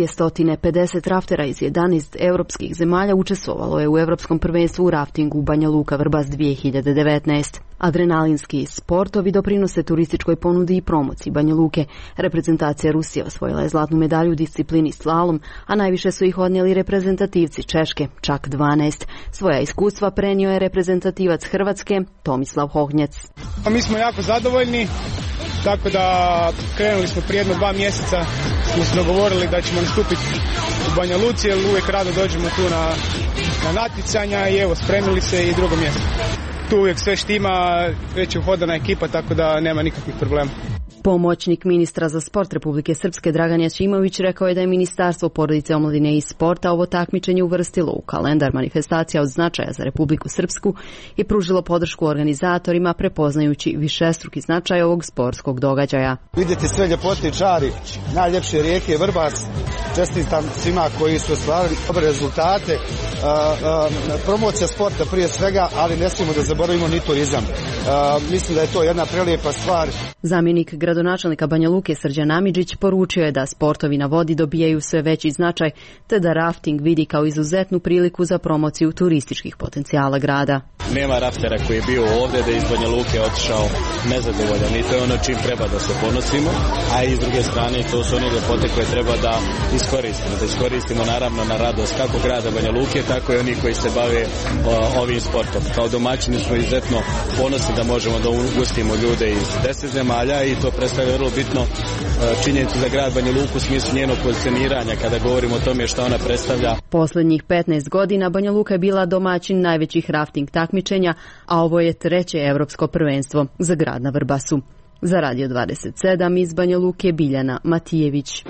250 raftera iz 11 europskih zemalja učestvovalo je u Evropskom prvenstvu u raftingu Banja Luka Vrbas 2019. Adrenalinski sportovi doprinose turističkoj ponudi i promociji Banja Luke. Reprezentacija Rusije osvojila je zlatnu medalju u disciplini slalom, a najviše su ih odnijeli reprezentativci Češke, čak 12. Svoja iskustva prenio je reprezentativac Hrvatske Tomislav Hohnjac. Mi smo jako zadovoljni. Tako da krenuli smo prije 2 mjeseca, smo se dogovorili da ćemo nastupiti u Banja Luci, jer uvijek rado dođemo tu na natjecanja i evo, spremili se i drugo mjesto. Tu uvijek sve štima, već je uhodana ekipa, tako da nema nikakvih problema. Pomoćnik ministra za sport Republike Srpske Dragan Jačimović rekao je da je Ministarstvo porodice, omladine i sporta ovo takmičenje uvrstilo u kalendar manifestacija od značaja za Republiku Srpsku i pružilo podršku organizatorima prepoznajući višestruki značaj ovog sportskog događaja. Vidjeti sve ljepote i čari najljepše rijeke Vrbas, čestitam svima koji su ostvarili dobre rezultate, promocija sporta prije svega, ali ne smijemo da zaboravimo ni turizam. Mislim da je to jedna prelijepa stvar. Zamjenik gradonačelnika Banja Luke Srđan Amidžić poručio je da sportovi na vodi dobijaju sve veći značaj, te da rafting vidi kao izuzetnu priliku za promociju turističkih potencijala grada. Nema raftera koji je bio ovdje da iz Banja Luke otišao nezadovoljan i to je ono čim treba da se ponosimo, a i s druge strane to su one ljepote koje treba da iskoristimo naravno na radost kako grada Banja Luke, tako i oni koji se bave ovim sportom. Kao domaćini smo izuzetno ponosni da možemo da ugostimo ljude iz 10 zemalja i to predstavlja vrlo bitno činjenicu za grad Banja Luku u smislu njenog pozicioniranja kada govorimo o tome što ona predstavlja. Poslednjih 15 godina Banja Luka je bila domaćin najvećih rafting takmičenja, a ovo je 3. evropsko prvenstvo za grad na Vrbasu. Za Radio 27 iz Banja Luke Biljana Matijević.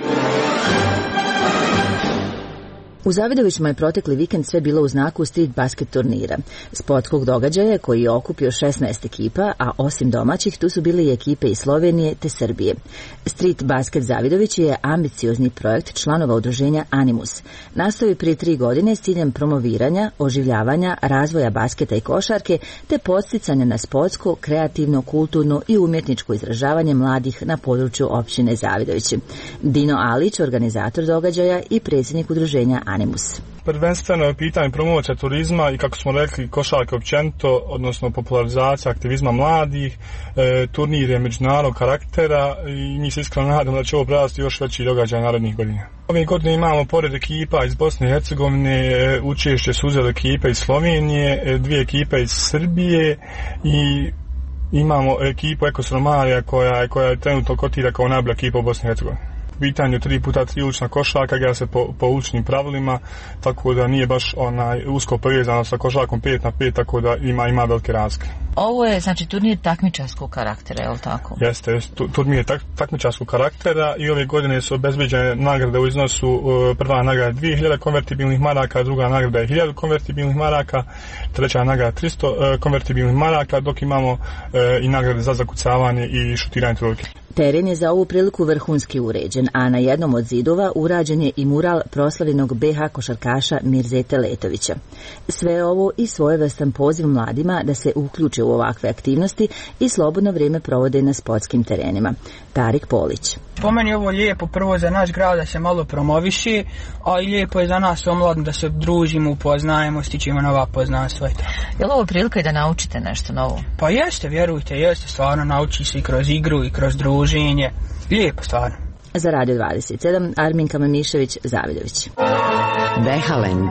U Zavidovićima je protekli vikend sve bilo u znaku street basket turnira, sportskog događaja koji je okupio 16 ekipa, a osim domaćih tu su bili i ekipe iz Slovenije te Srbije. Street basket Zavidović je ambiciozni projekt članova udruženja Animus. Nastao je prije 3 godine s ciljem promoviranja, oživljavanja, razvoja basketa i košarke te podsticanja na sportsko, kreativno, kulturno i umjetničko izražavanje mladih na području općine Zavidović. Dino Alić, organizator događaja i predsjednik udruženja Animus. Prvenstveno je pitanje promocija turizma i, kako smo rekli, košarke općenito, odnosno popularizacija aktivizma mladih. Turnir je međunarodnog karaktera i mi se iskreno nadamo da će ovo prerasti još veći događaj narednih godina. Ove godine imamo pored ekipa iz Bosne i Hercegovine, učešće su uzeli ekipe iz Slovenije, 2 ekipe iz Srbije i imamo ekipu Ekos Romarija koja je trenutno kotira kao najbolja ekipa u Bosni i Hercegovini. Pitanje 3x3 ulična košarka igra se po uličnim pravilima, tako da nije baš usko povezano sa košarkom 5x5, tako da ima velike razlike. Ovo je znači turnir takmičarskog karaktera, je li tako? Jeste, turnir takmičarskog karaktera i ove godine su obezbeđene nagrade u iznosu, prva nagrada 2000 konvertibilnih maraka, druga nagrada je 1000 konvertibilnih maraka, treća nagrada 300 konvertibilnih maraka, dok imamo i nagrade za zakucavanje i šutiranje trojke. Teren je za ovu priliku vrhunski uređen, a na jednom od zidova urađen je i mural proslavljenog BH košarkaša Mirzete Letovića. Sve ovo i svojevrstan poziv mladima da se uključe u ovakve aktivnosti i slobodno vrijeme provode na sportskim terenima. Tarik Polić. Po meni je ovo lijepo, prvo za naš grad da se malo promoviši, a i lijepo je za nas omladno da se družimo, upoznajemo, stičemo nova poznanstva. Je li ovo prilika i da naučite nešto novo? Pa jeste, vjerujte, jeste, stvarno nauči se i kroz igru i kroz druženje. Lijepo, stvarno. Za Radio 27, Arminka Mamišević, Zavidović. Vehalend.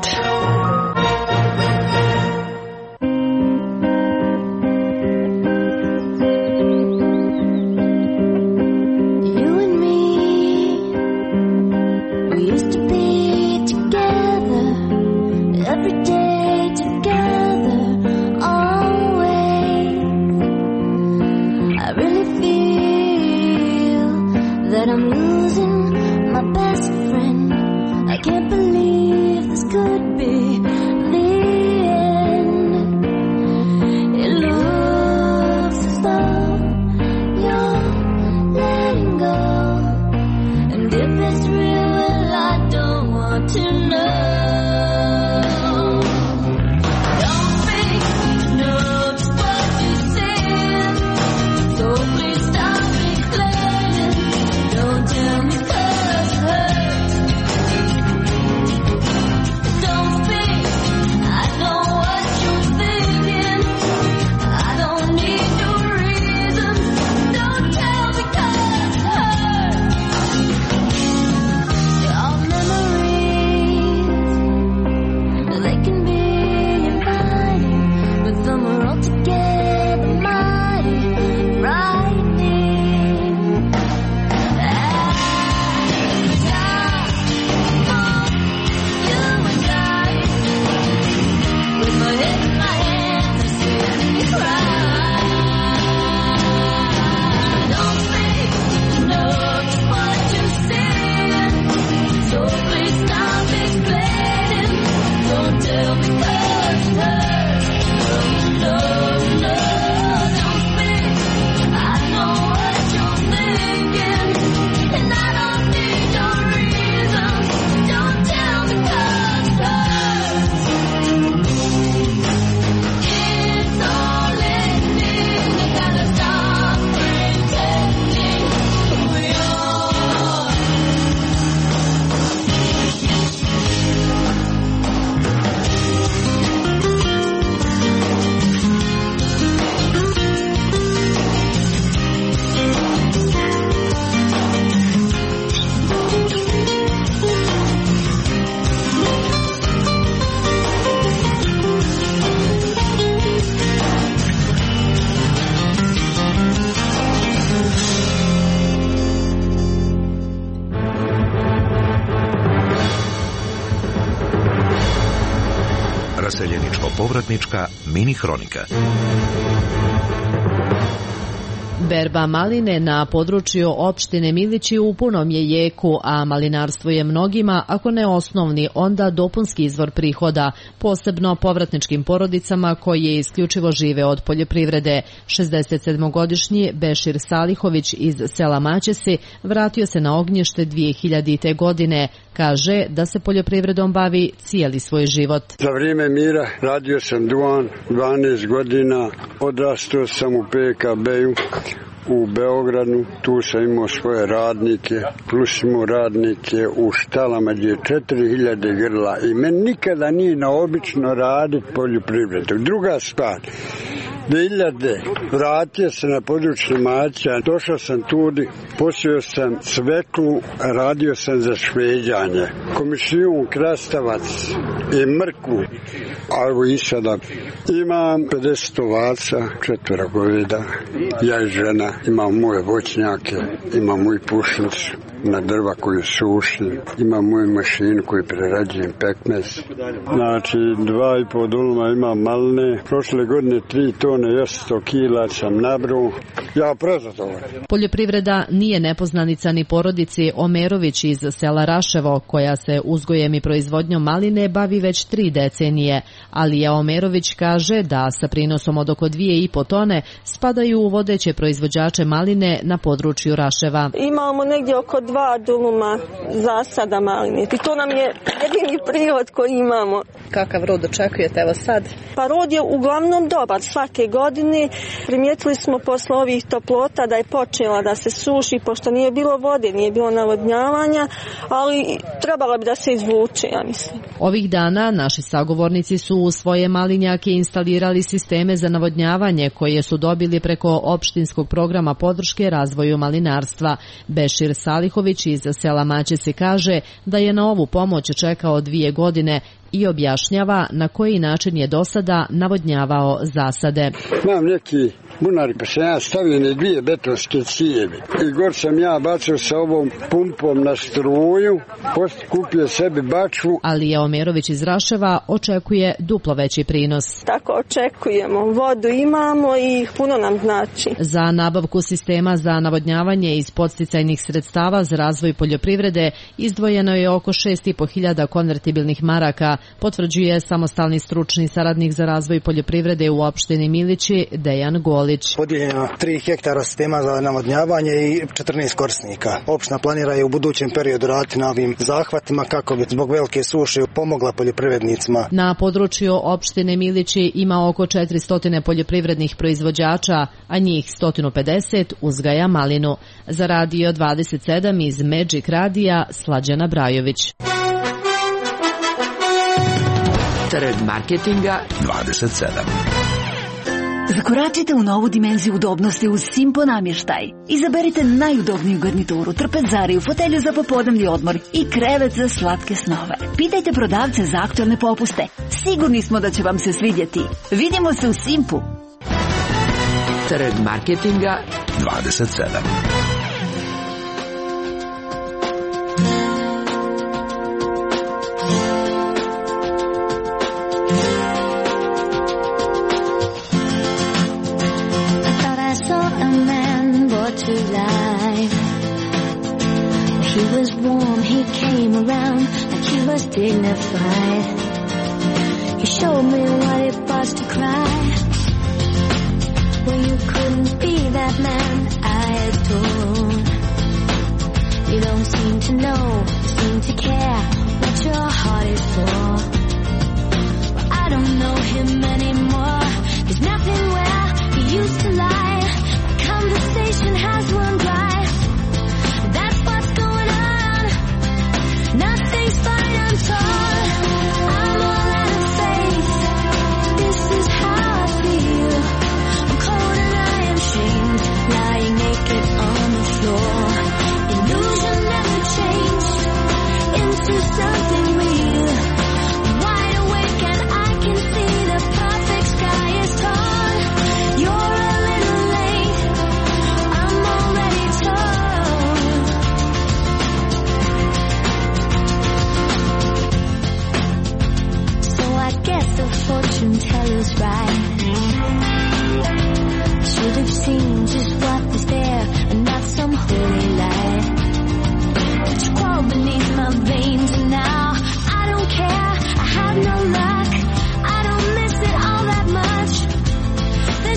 Raseljeničko-povratnička mini hronika. Berba maline na području opštine Milići u punom je jeku, a malinarstvo je mnogima, ako ne osnovni, onda dopunski izvor prihoda, posebno povratničkim porodicama koje isključivo žive od poljoprivrede. 67-godišnji Bešir Salihović iz sela Maćesi vratio se na ognjište 2000. godine. Kaže da se poljoprivredom bavi cijeli svoj život. Za vrijeme mira radio sam duvan 12 godina, odrastao sam u PKB-u u Beogradu, tu sam imao svoje radnike, plus imao radnike u štalama gdje je 4000 grla i meni nikada nije naobično raditi poljoprivredu. Druga stvar, 2000 vratio se na područje Maća, došao sam tudi, posio sam sveklu, radio sam za šveđanje, komisijun, krastavac i mrkvu, a evo i sada imam 50 ovaca, 4 goveda, ja i žena, imam moje voćnjake, imam moju pušnicu na drva koju sušim, imam moju mašinu koju prerađujem pekmez. Znači 2,5 duluma imam maline, prošle godine 3 tone 100 kila sam nabruo. Ja prezadovoljan. Poljoprivreda nije nepoznanica ni porodici Omerović iz sela Raševo, koja se uzgojem i proizvodnjom maline bavi već 3 decenije. Alija Omerović kaže da sa prinosom od oko 2,5 tone spadaju u vodeće proizvođače maline na području Raševa. Imamo negdje oko 2 duluma zasada maline i to nam je jedini prihod koji imamo. Kakav rod očekujete evo sad? Pa rod je uglavnom dobar svake godine. Primijetili smo posle ovih toplota da je počela da se suši, pošto nije bilo vode, nije bilo navodnjavanja, ali trebalo bi da se izvuče, ja mislim. Ovih dana naši sagovornici su u svoje malinjake instalirali sisteme za navodnjavanje koje su dobili preko opštinskog programa podrške razvoju malinarstva. Bešir Salihović iz sela Maćesi kaže da je na ovu pomoć čekao 2 godine i objašnjava na koji način je do sada navodnjavao zasade. Imam neki bunari pa sam ja stavio ne 2 betonske cijevi i gor sam ja bacao sa ovom pumpom na struju, kupio sebi bačvu. Alija Omerović iz Raševa očekuje duplo veći prinos. Tako očekujemo, vodu imamo i puno nam znači. Za nabavku sistema za navodnjavanje iz podsticajnih sredstava za razvoj poljoprivrede izdvojeno je oko 6.500 konvertibilnih maraka, potvrđuje samostalni stručni saradnik za razvoj poljoprivrede u opštini Milići Dejan Golić. Podijeljeno 3 hektara sistema za navodnjavanje i 14 korisnika. Opština planira je u budućem periodu raditi na ovim zahvatima kako bi zbog velike suše pomogla poljoprivrednicima. Na području opštine Milići ima oko 400 poljoprivrednih proizvođača, a njih 150 uzgaja malinu. Za Radio 27 iz Magic Radija Slađana Brajović. Trg marketinga 27. Zakoračite u novu dimenziju udobnosti uz Simpo namještaj. Izaberite najudobniju garnituru, trpezariju, fotelju za popodnevni odmor i krevet za slatke snove. Pitajte prodavce za aktualne popuste. Sigurni smo da će vam se svidjeti. Vidimo se u Simpu. Trg marketinga 27. To life. He was warm, he came around like he was dignified. He showed me what it was to cry. Well, you couldn't be that man I adore. You don't seem to know, seem to care what your heart is for. Well, I don't know him anymore. There's nothing where he used to lie. Conversation has run dry. That's what's going on. Nothing's fine, I'm torn. I'm all out of faith. This is how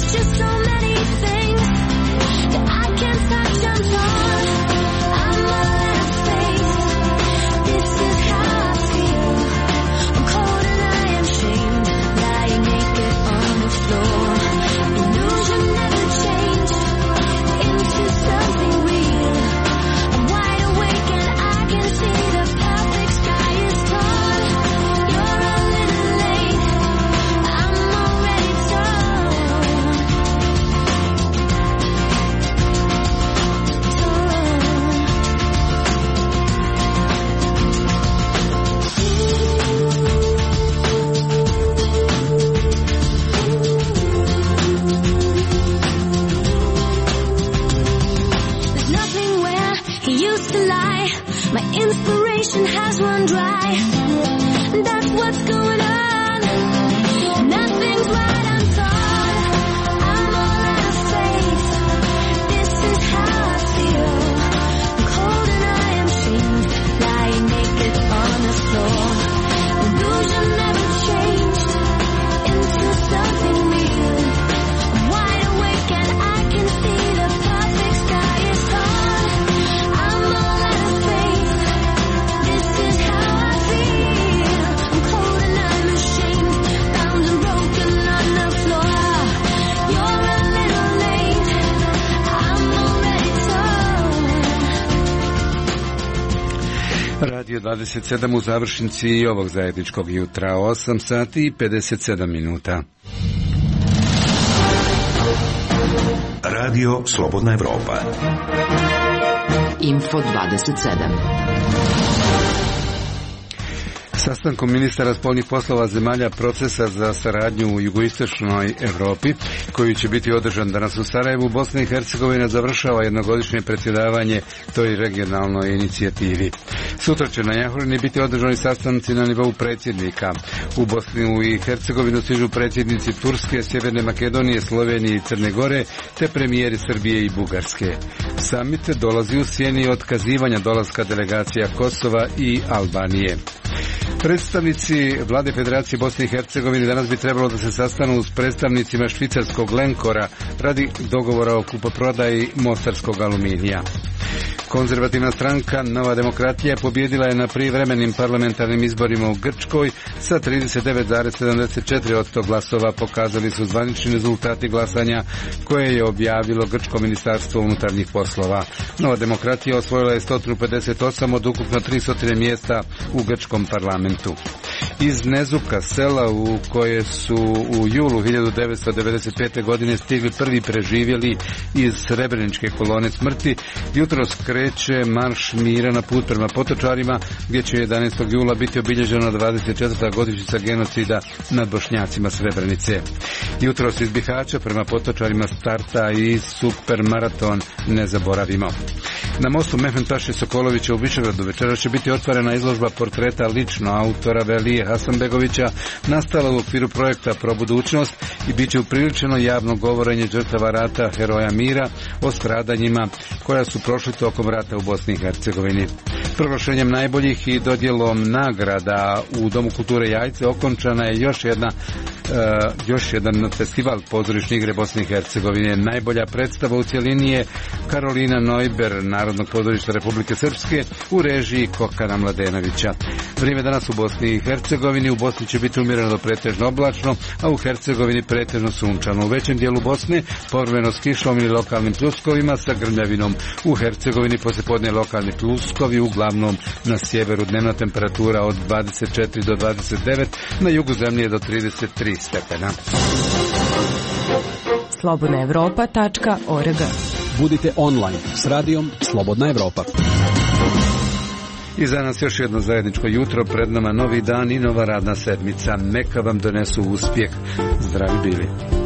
Radio 27 u završnici ovog zajedničkog jutra, 8 sati i 57 minuta. Radio Slobodna Evropa. Info 27. Sastankom ministara spoljnih poslova zemalja procesa za saradnju u jugoistočnoj Evropi, koji će biti održan danas u Sarajevu, Bosna i Hercegovina završava jednogodišnje predsjedavanje toj regionalnoj inicijativi. Sutra će na Jahorini biti održani sastanci na nivou predsjednika. U Bosnu i Hercegovinu stižu predsjednici Turske, Sjeverne Makedonije, Slovenije i Crne Gore, te premijeri Srbije i Bugarske. Samit dolazi u sjeni otkazivanja dolaska delegacija Kosova i Albanije. Predstavnici vlade Federacije Bosne i Hercegovine danas bi trebalo da se sastanu s predstavnicima švicarskog Lenkora radi dogovora o kupoprodaji mostarskog aluminija. Konzervativna stranka Nova demokratija pobjedila je na prijevremenim parlamentarnim izborima u Grčkoj sa 39,74% glasova, pokazali su zvanični rezultati glasanja koje je objavilo Grčko ministarstvo unutarnjih poslova. Nova demokratija osvojila je 158 od ukupno 300 mjesta u grčkom parlamentu. Iz Nezuka, sela u koje su u julu 1995. godine stigli prvi preživjeli iz Srebreničke kolone smrti, jutros kreće marš mira na put prema Potočarima, gdje će 11. jula biti obilježena 24. godišnjica genocida nad Bošnjacima Srebrenice. Jutros iz Bihaća prema Potočarima starta i supermaraton Ne zaboravimo. Na mostu Mehmetaše Sokolovića u Višegradu večera će biti otvorena izložba portreta lično autora Velije Hasanbegovića, nastala u okviru projekta Pro budućnost, i bit će upriličeno javno govorenje žrtava rata, heroja mira, o stradanjima koja su prošli tokom rata u Bosni i Hercegovini. Proglašenjem najboljih i dodjelom nagrada u Domu kulture Jajce okončana je još jedan festival pozorišne igre Bosne i Hercegovine. Najbolja predstava u cjelini je Karolina Neuber, Narodnog pozorišta Republike Srpske, u režiji Kokana Mladenovića. Vrijeme danas u Bosni i Hercegovini: u Bosni će biti umjereno do pretežno oblačno, a u Hercegovini pretežno sunčano. U većem dijelu Bosne povremeno s kišom ili lokalnim pljuskovima sa grmljavinom. U Hercegovini poslijepodne lokalni pljuskovi, uglavnom na sjeveru. Dnevna temperatura od 24 do 29, na jugu zemlje do 33 stepena. slobodnaevropa.org. Budite online s radijom Slobodna Evropa. I za nas još jedno zajedničko jutro, pred nama novi dan i nova radna sedmica. Neka vam donesu uspjeh. Zdravi bili.